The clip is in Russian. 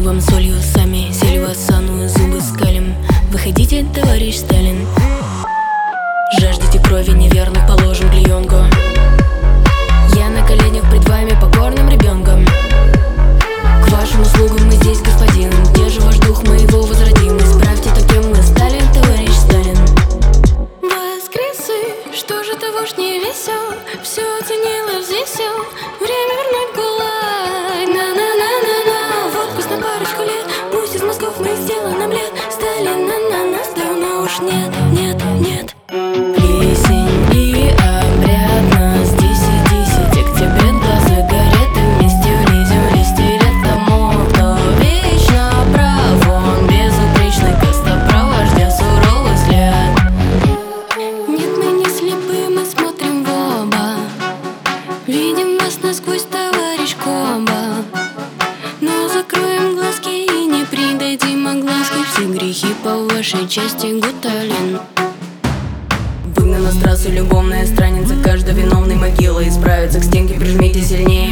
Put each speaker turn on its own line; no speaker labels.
вам солью, сами сели в осану, зубы скалим. Выходите, товарищ Сталин. Жаждете крови неверных, положим клеенку. Я на коленях пред вами покорным ребенком. К вашим услугам мы здесь, господин. Где же ваш дух, мы его возродим? Исправьте то, кем мы стали, товарищ Сталин. Воскресы, что же ты, вождь, не весел? Все оценил и взвесил. Время вернуть гулаг. На-на-на-на-на. В отпуск на парочку лет. Пусть из мозгов мы сделаем омлет. Сталина на нас давно уж нет, нет, нет. Плесень и обряд нас 10 октября. Глаза горят и вместе влезем в листья лет тому, кто вечно прав. Он безупречный костоправ, суровый взгляд. Нет, мы не слепы, мы смотрим в оба. Видим вас насквозь, товарищ Коба. Но закроем глазки и не придадим огласки. Все грехи по вашей части, Гуталин. Выгнана с трассы любовная страница. Каждый виновный могила исправится. К стенке прижмите сильнее.